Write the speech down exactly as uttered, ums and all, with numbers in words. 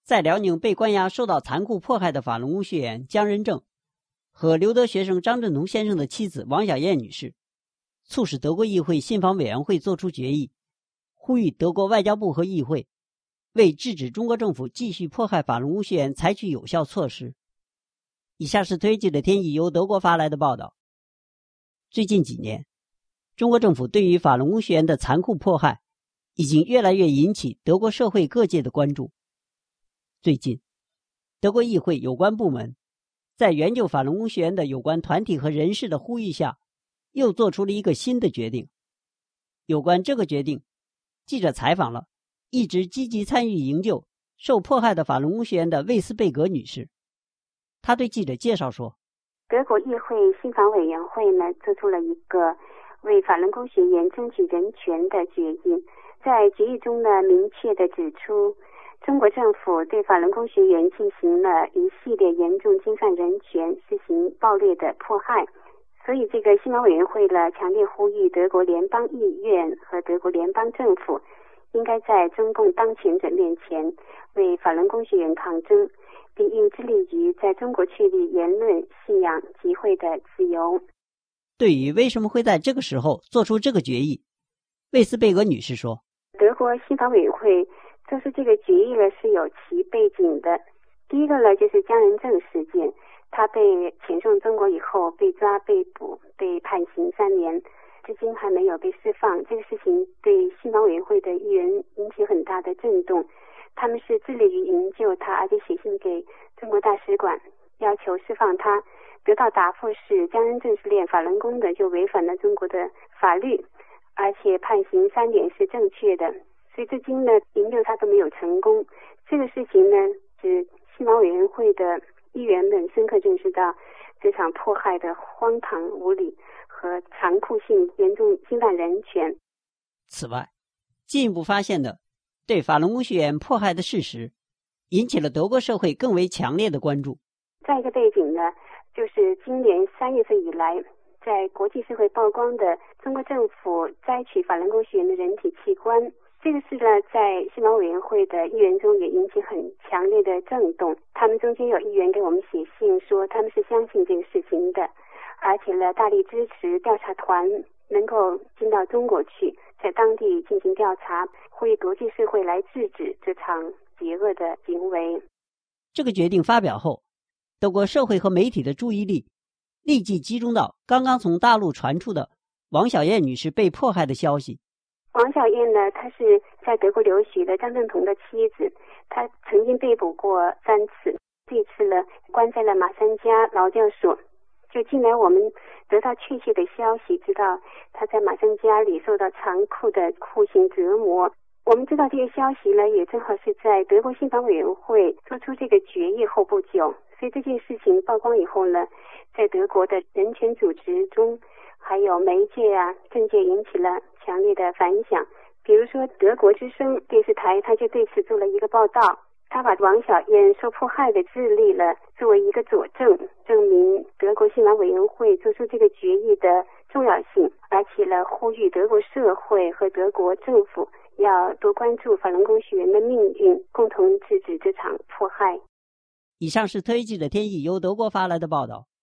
在辽宁被关押受到残酷迫害的法轮功学员姜仁正和留德学生张振东先生的妻子王小燕女士，促使德国议会信访委员会作出决议，呼吁德国外交部和议会为制止中国政府继续迫害法轮功学员采取有效措施。以下是推记者天意由德国发来的报道。最近几年，中国政府对于法轮功学员的残酷迫害已经越来越引起德国社会各界的关注。最近，德国议会有关部门在援救法轮功学员的有关团体和人士的呼吁下，又做出了一个新的决定。有关这个决定，记者采访了一直积极参与营救受迫害的法轮功学员的魏斯贝格女士。她对记者介绍说， 德国议会信访委员会呢做出了一个为法轮功学员争取人权的决议，在决议中呢明确地指出，中国政府对法轮功学员进行了一系列严重侵犯人权、实行暴力的迫害。所以这个信访委员会呢强烈呼吁德国联邦议院和德国联邦政府应该在中共当权者面前为法轮功学员抗争，并应致力于在中国确立言论、信仰、集会的自由。 对于为什么会在这个时候做出这个决议，魏斯贝格女士说， 德国信访委员会做出这个决议呢是有其背景的。第一个呢就是姜仁正事件，他被遣送中国以后被抓被捕，被判刑三年，至今还没有被释放。这个事情对信访委员会的议员引起很大的震动，他们是致力于营救他，而且写信给中国大使馆要求释放他。得到答复是姜仁正是练法轮功的，就违反了中国的法律，而且判刑三年是正确的。所以至今呢营救他都没有成功。这个事情呢使信访委员会的议员们深刻认识到这场迫害的荒唐无理和残酷性，严重侵犯人权。 此外，进一步发现的对法轮功学员迫害的事实引起了德国社会更为强烈的关注。 再一个背景呢，就是今年三月份以来在国际社会曝光的中国政府摘取法轮功学员的人体器官。这个事呢在信访委员会的议员中也引起很强烈的震动，他们中间有议员给我们写信说他们是相信这个事情的，而且呢大力支持调查团能够进到中国去，在当地进行调查，呼吁国际社会来制止这场邪恶的行为。 这个决定发表后，德国社会和媒体的注意力立即集中到刚刚从大陆传出的王小燕女士被迫害的消息。 王小燕呢，她是在德国留学的张振东的妻子，她曾经被捕过三次，这次呢关在了马三家劳教所。就近来我们得到确切的消息，知道她在马三家里受到残酷的酷刑折磨。我们知道这个消息呢，也正好是在德国信访委员会做出这个决议后不久，所以这件事情曝光以后呢，在德国的人权组织中还有媒介啊政界引起了强烈的反响。比如说德国之声电视台，他就对此做了一个报道，他把王小燕受迫害的事例呢作为一个佐证，证明德国信访委员会做出这个决议的重要性，而且呢呼吁德国社会和德国政府要多关注法轮功学员的命运，共同制止这场迫害。 以上是特约记者天意由德国发来的报道。